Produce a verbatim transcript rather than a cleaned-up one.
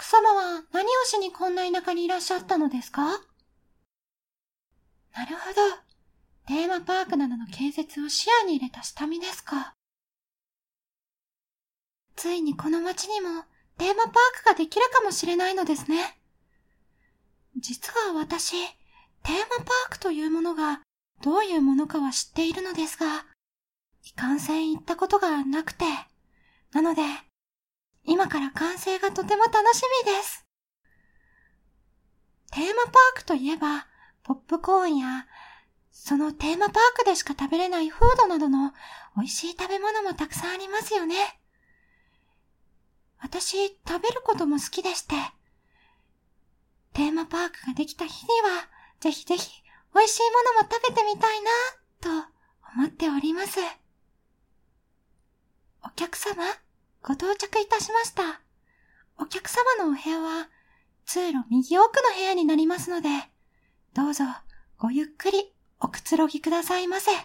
客様は何をしにこんな田舎にいらっしゃったのですか？なるほど。テーマパークなどの建設を視野に入れた下見ですか。ついにこの町にもテーマパークができるかもしれないのですね。実は私、テーマパークというものがどういうものかは知っているのですが、いかんせん行ったことがなくて、なので、今から完成がとても楽しみです。テーマパークといえば、ポップコーンや、そのテーマパークでしか食べれないフードなどの美味しい食べ物もたくさんありますよね。私、食べることも好きでして、テーマパークができた日には、ぜひぜひ美味しいものも食べてみたいな、と思っております。お客様、ご到着いたしました。お客様のお部屋は、通路右奥の部屋になりますので、どうぞごゆっくりおくつろぎくださいませ。